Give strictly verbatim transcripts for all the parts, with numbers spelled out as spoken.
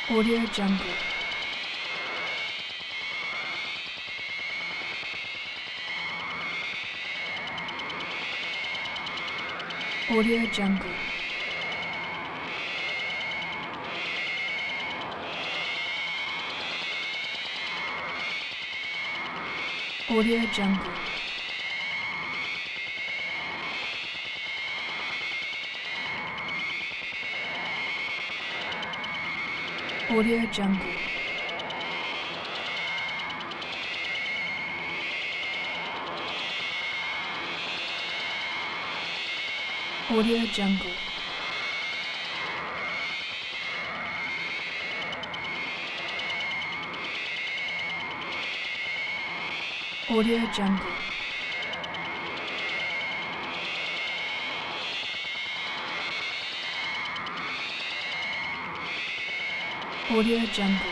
Audio Jungle. Audio Jungle. Audio Jungle. Audio Jungle. Audio Jungle. Audio Jungle. Audio Jungle.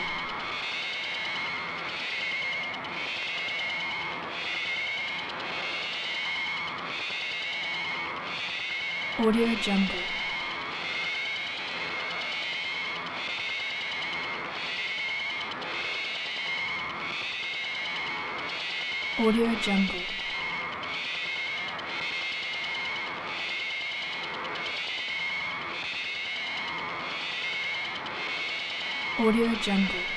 Audio Jungle. Audio Jungle. Audio Jungle.